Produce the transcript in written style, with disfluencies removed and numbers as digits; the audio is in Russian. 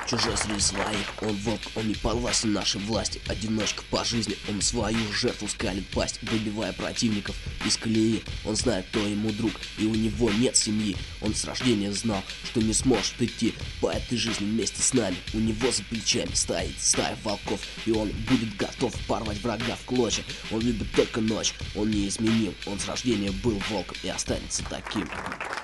чужой среди своих. Он волк, он не подвластен нашей власти. Одиночка по жизни, он свою жертву скалит пасть, выбивая противников из колеи. Он знает, кто ему друг, и у него нет семьи. Он с рождения знал, что не сможет идти по этой жизни вместе с нами. У него за плечами стоит стая волков, и он будет готов порвать врага в клочья. Он любит только ночь, он неизменим, он с рождения был волком и останется таким.